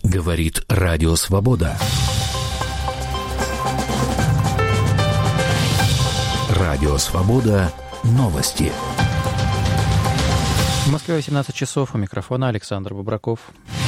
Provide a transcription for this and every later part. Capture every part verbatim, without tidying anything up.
Говорит Радио Свобода. Радио Свобода. Новости. В Москве восемнадцать часов. У микрофона Александр Бобраков.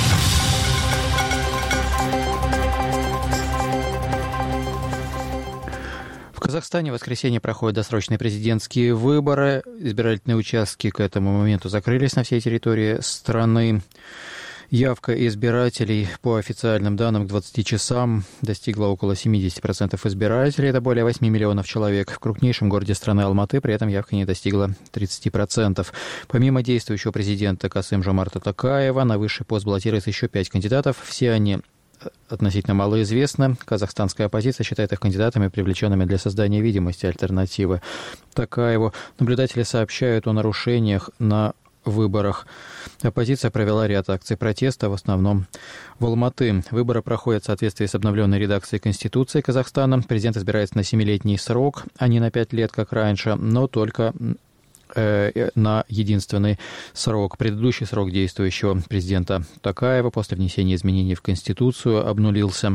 В Казахстане в воскресенье проходят досрочные президентские выборы. Избирательные участки к этому моменту закрылись на всей территории страны. Явка избирателей по официальным данным к двадцати часам достигла около семьдесят процентов избирателей, это более восемь миллионов человек. В крупнейшем городе страны Алматы при этом явка не достигла тридцати процентов. Помимо действующего президента Касым-Жомарта Токаева, на высший пост баллотируется еще пять кандидатов. Все они относительно малоизвестны. Казахстанская оппозиция считает их кандидатами, привлеченными для создания видимости альтернативы Токаеву. Наблюдатели сообщают о нарушениях на выборах. Оппозиция провела ряд акций протеста, в основном в Алматы. Выборы проходят в соответствии с обновленной редакцией Конституции Казахстана. Президент избирается на семилетний срок, а не на пять лет, как раньше, но только э, на единственный срок. Предыдущий срок действующего президента Токаева после внесения изменений в Конституцию обнулился.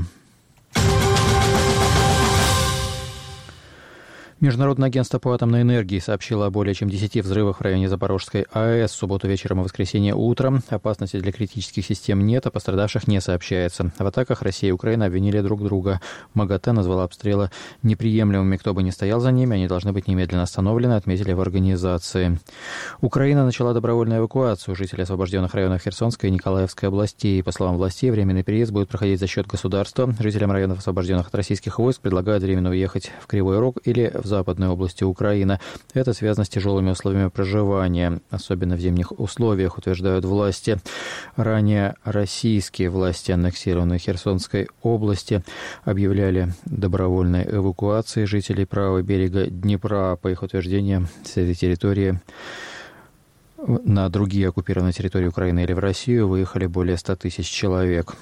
Международное агентство по атомной энергии сообщило о более чем десяти взрывах в районе Запорожской АЭС в субботу вечером и воскресенье утром. Опасности для критических систем нет, а пострадавших не сообщается. В атаках Россия и Украина обвинили друг друга. МАГАТЭ назвала обстрелы неприемлемыми. Кто бы ни стоял за ними, они должны быть немедленно остановлены, отметили в организации. Украина начала добровольную эвакуацию жителей освобожденных районов Херсонской и Николаевской областей. По словам властей, временный переезд будет проходить за счет государства. Жителям районов, освобожденных от российских войск, предлагают временно уехать в Кривой Рог или в западной области Украины. Это связано с тяжелыми условиями проживания, особенно в зимних условиях, утверждают власти. Ранее российские власти аннексированной Херсонской области объявляли добровольной эвакуации жителей правого берега Днепра. По их утверждениям, с этой территории на другие оккупированные территории Украины или в Россию выехали более ста тысяч человек.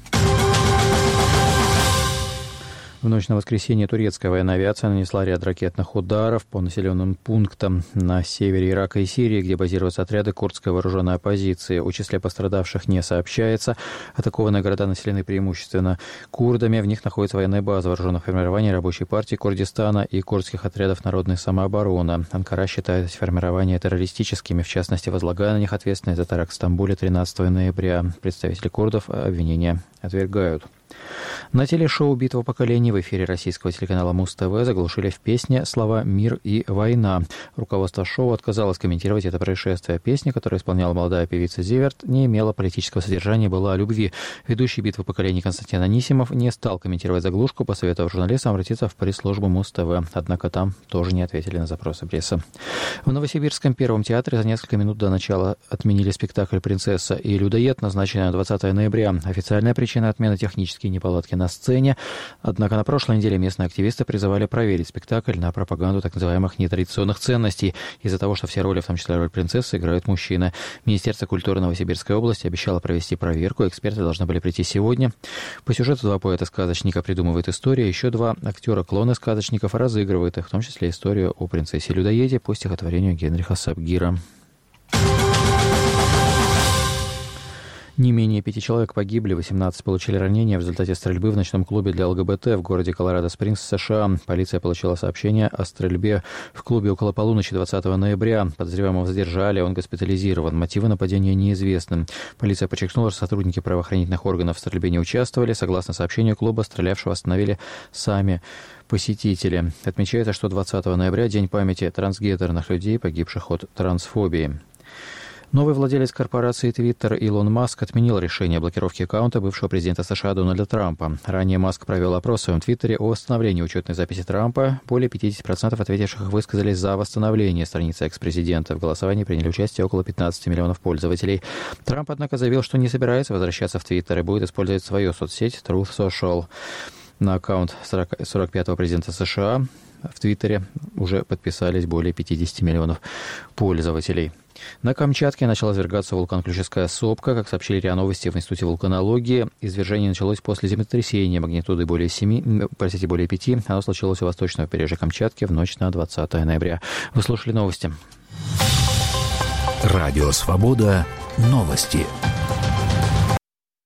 В ночь на воскресенье турецкая военная авиация нанесла ряд ракетных ударов по населенным пунктам на севере Ирака и Сирии, где базируются отряды курдской вооруженной оппозиции. О числе пострадавших не сообщается. Атакованные города населены преимущественно курдами. В них находится военная база вооруженных формирований Рабочей партии Курдистана и курдских отрядов народной самообороны. Анкара считает эти формирования террористическими, в частности, возлагая на них ответственность за теракт в Стамбуле тринадцатого ноября. Представители курдов обвинения отвергают. На телешоу «Битва поколений» в эфире российского телеканала Муз-ТВ заглушили в песне слова «Мир» и «Война». Руководство шоу отказалось комментировать это происшествие. Песня, которую исполняла молодая певица Зиверт, не имела политического содержания, была о любви. Ведущий «Битвы поколений» Константин Анисимов не стал комментировать заглушку, посоветовав журналистам обратиться в пресс-службу Муз-ТВ. Однако там тоже не ответили на запросы прессы. В Новосибирском Первом театре за несколько минут до начала отменили спектакль «Принцесса и людоед», назначенный на двадцатое ноября. Официальная причина отмены — технические неполадки на сцене. Однако на прошлой неделе местные активисты призывали проверить спектакль на пропаганду так называемых нетрадиционных ценностей из-за того, что все роли, в том числе роль принцессы, играют мужчины. Министерство культуры Новосибирской области обещало провести проверку. Эксперты должны были прийти сегодня. По сюжету два поэта-сказочника придумывают историю. Еще два актера-клоны сказочников разыгрывают их, в том числе историю о принцессе-людоеде по стихотворению Генриха Сапгира. Не менее пяти человек погибли, восемнадцать получили ранения в результате стрельбы в ночном клубе для ЛГБТ в городе Колорадо-Спрингс, США. Полиция получила сообщение о стрельбе в клубе около полуночи двадцатого ноября. Подозреваемого задержали, он госпитализирован. Мотивы нападения неизвестны. Полиция подчеркнула, что сотрудники правоохранительных органов в стрельбе не участвовали. Согласно сообщению клуба, стрелявшего остановили сами посетители. Отмечается, что двадцатого ноября — день памяти трансгендерных людей, погибших от трансфобии. Новый владелец корпорации Twitter Илон Маск отменил решение о блокировке аккаунта бывшего президента США Дональда Трампа. Ранее Маск провел опрос в своем Твиттере о восстановлении учетной записи Трампа. Более пятьдесят процентов ответивших высказались за восстановление страницы экс-президента. В голосовании приняли участие около пятнадцати миллионов пользователей. Трамп, однако, заявил, что не собирается возвращаться в Твиттер и будет использовать свою соцсеть Truth Social. На аккаунт сорок пятого президента США в Твиттере уже подписались более пятидесяти миллионов пользователей. На Камчатке начала извергаться вулкан Ключевская сопка. Как сообщили РИА Новости в Институте вулканологии, извержение началось после землетрясения магнитудой более семи, простите, более пяти. Оно случилось у восточного побережья Камчатки в ночь на двадцатое ноября. Вы слушали новости. Радио Свобода. Новости.